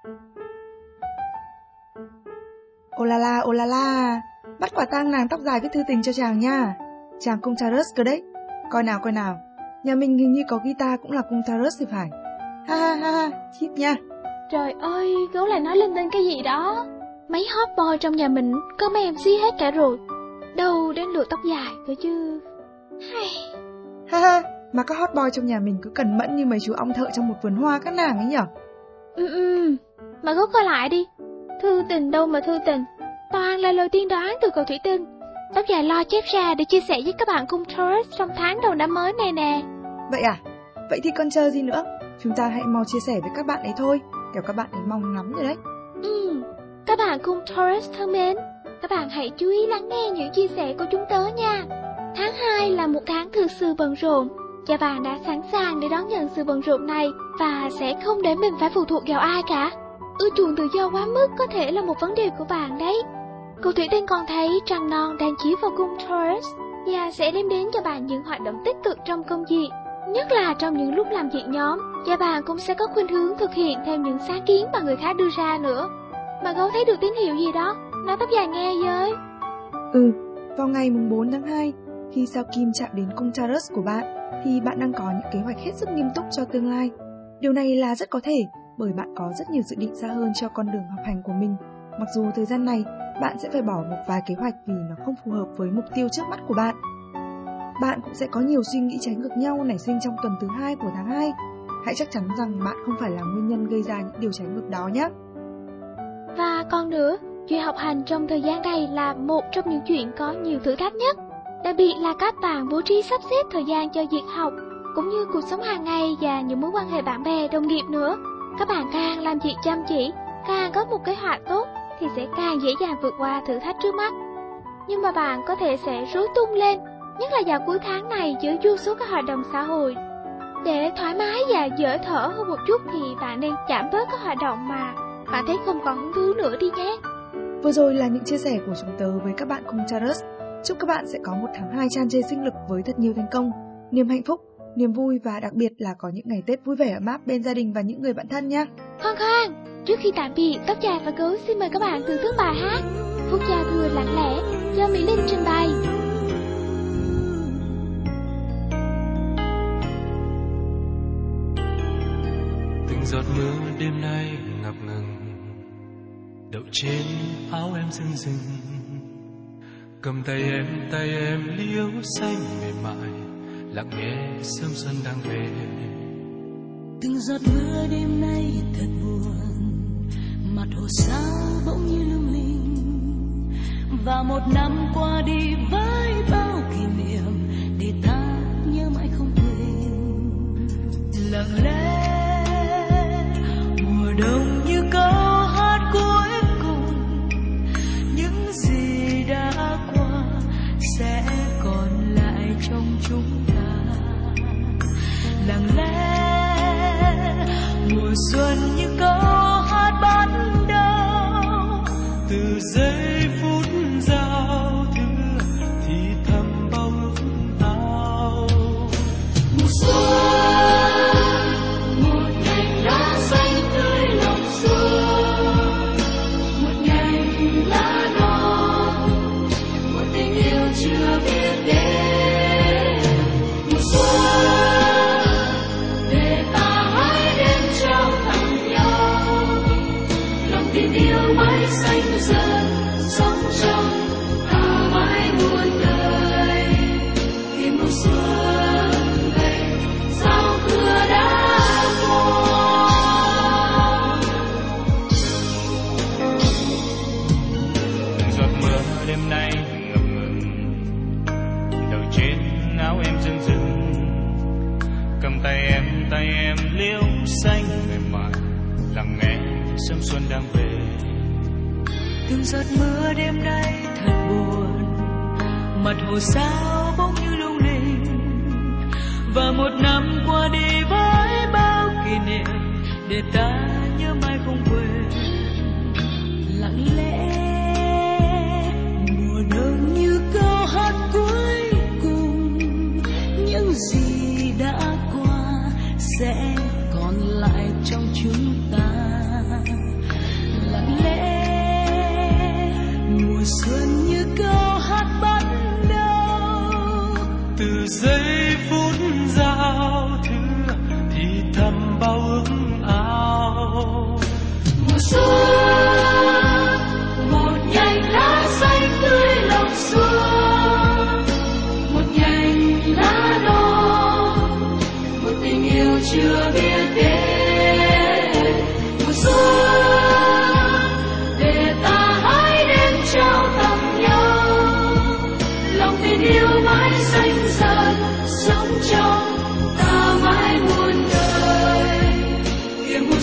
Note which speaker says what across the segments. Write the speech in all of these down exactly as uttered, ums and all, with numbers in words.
Speaker 1: Ô la la, ô la la, bắt quả tang nàng tóc dài viết thư tình cho chàng nha. Chàng cung Taurus cơ đấy. Coi nào coi nào, nhà mình hình như có guitar cũng là cung Taurus thì phải. Ha ha ha ha, chít nha.
Speaker 2: Trời ơi, gấu lại nói lên tên cái gì đó. Mấy hot boy trong nhà mình có mấy em xí hết cả rồi, đâu đến lượt tóc dài cơ chứ. Hay.
Speaker 1: Ha ha, mà các hot boy trong nhà mình cứ cẩn mẫn như mấy chú ong thợ trong một vườn hoa các nàng ấy nhở.
Speaker 2: Ừ ừ, mà gấu coi lại đi. Thư tình đâu mà thư tình, toàn là lời tiên đoán từ cậu thủy tinh. Tóc dài lo chép ra để chia sẻ với các bạn cung Taurus trong tháng đầu năm mới này nè.
Speaker 1: Vậy à? Vậy thì còn chờ gì nữa? Chúng ta hãy mau chia sẻ với các bạn ấy thôi, kẻo các bạn ấy mong lắm rồi đấy.
Speaker 2: Ừ, các bạn cung Taurus thân mến, các bạn hãy chú ý lắng nghe những chia sẻ của chúng tớ nha. Tháng hai là một tháng thực sự bận rộn, và bạn đã sẵn sàng để đón nhận sự bận rộn này và sẽ không để mình phải phụ thuộc vào ai cả. Ưa chuộng tự do quá mức có thể là một vấn đề của bạn đấy. Cô thủy tinh còn thấy trăng non đang chiếu vào cung Taurus và sẽ đem đến cho bạn những hoạt động tích cực trong công việc, nhất là trong những lúc làm việc nhóm, và bạn cũng sẽ có khuynh hướng thực hiện theo những sáng kiến mà người khác đưa ra nữa. Mà gấu thấy được tín hiệu gì đó, nói tóc dài nghe với.
Speaker 1: Ừ, vào ngày mùng bốn tháng hai, khi sao kim chạm đến cung Taurus của bạn, thì bạn đang có những kế hoạch hết sức nghiêm túc cho tương lai. Điều này là rất có thể bởi bạn có rất nhiều dự định xa hơn cho con đường học hành của mình. Mặc dù thời gian này, bạn sẽ phải bỏ một vài kế hoạch vì nó không phù hợp với mục tiêu trước mắt của bạn. Bạn cũng sẽ có nhiều suy nghĩ trái ngược nhau nảy sinh trong tuần thứ hai của tháng hai. Hãy chắc chắn rằng bạn không phải là nguyên nhân gây ra những điều trái ngược đó nhé.
Speaker 2: Và còn nữa, chuyện học hành trong thời gian này là một trong những chuyện có nhiều thử thách nhất. Đặc biệt là các bạn bố trí sắp xếp thời gian cho việc học, cũng như cuộc sống hàng ngày và những mối quan hệ bạn bè, đồng nghiệp nữa. Các bạn càng làm việc chăm chỉ, càng có một kế hoạch tốt thì sẽ càng dễ dàng vượt qua thử thách trước mắt. Nhưng mà bạn có thể sẽ rối tung lên, nhất là vào cuối tháng này giữa vô số các hoạt động xã hội. Để thoải mái và dễ thở hơn một chút thì bạn nên giảm bớt các hoạt động mà bạn thấy không còn hứng thú nữa đi nhé.
Speaker 1: Vừa rồi là những chia sẻ của chúng tớ với các bạn cùng Taurus. Chúc các bạn sẽ có một tháng hai tràn trề sinh lực với thật nhiều thành công, niềm hạnh phúc, niềm vui và đặc biệt là có những ngày Tết vui vẻ ấm áp bên gia đình và những người bạn thân nhé.
Speaker 2: Khoan khoan, trước khi tạm biệt, tóc dài và gấu xin mời các bạn thưởng thức bài hát Phút giao thừa lặng lẽ do Mỹ Linh trình bày.
Speaker 3: Từng giọt mưa đêm nay ngập ngừng đậu trên áo em rưng rưng, cầm tay em tay em liễu xanh mềm mại lặng nghe sớm xuân đang về.
Speaker 4: Từng giọt mưa đêm nay thật buồn, mặt hồ sao bỗng như lung linh, và một năm qua đi với bao kỷ niệm để ta nhớ mãi không quên. Lặng lẽ mùa đông như câu hát cuối cùng, những gì đã qua sẽ còn lại trong chúng ta. Lặng lẽ mùa xuân như câu hát bắt đầu,
Speaker 3: từ giây phút giao thừa thì thầm bao ước ao.
Speaker 4: mùa xuân một nhành lá xanh tươi lòng xuân, một nhành lá non, một tình yêu chưa biết đến. Mùa xuân để ta hãy đến trao tặng nhau lòng tin yêu mới xanh dần, sống trong ta mãi muôn đời. Khi mùa xuân về giao thừa đã qua.
Speaker 3: Từng giọt mưa đêm nay ngập ngừng đầu trên áo em rưng rưng, cầm tay em tay em liễu xanh mềm mại lặng nghe sớm xuân đang về.
Speaker 4: Từng giọt mưa đêm nay thật buồn, mặt hồ sao bỗng như lung linh, và một năm qua đi với bao kỷ niệm để ta nhớ mãi không quên. Lặng lẽ mùa đông như câu hát cuối cùng, những gì đã qua sẽ còn lại trong chúng ta.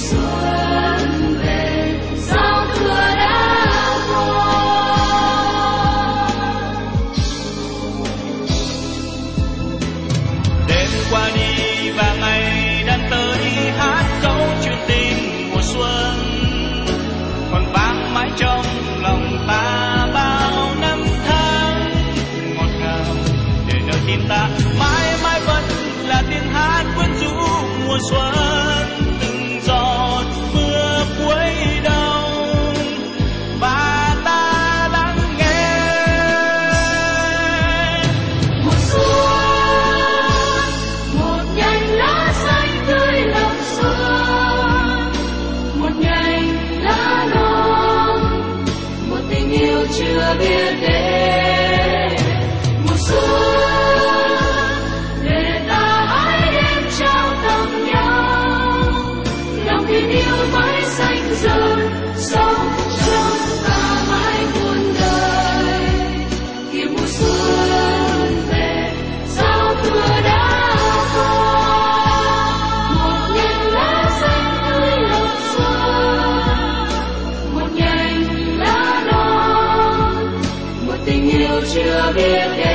Speaker 4: xuân về sao thưa đã qua.
Speaker 5: Đêm qua đi và ngày đang tới, hát câu chuyện tình mùa xuân còn vang mãi trong lòng ta bao năm tháng ngọt ngào, để nơi tim ta mãi mãi vẫn là tiếng hát quyến rũ mùa xuân. Từng giọt mưa cuối đông và ta lắng nghe.
Speaker 4: Mùa xuân một nhành lá xanh tươi lập xuân, một nhành lá non, một tình yêu chưa biết đến. Mùa xuân để ta hãy đêm trao tặng nhau, lòng tin yêu mãi xanh dần sống trong ta mãi muôn đời. Khi mùa xuân về sao thưa đã qua, một nhành lá xanh tươi lập xuân, một nhành lá non, một tình yêu chưa biết đến.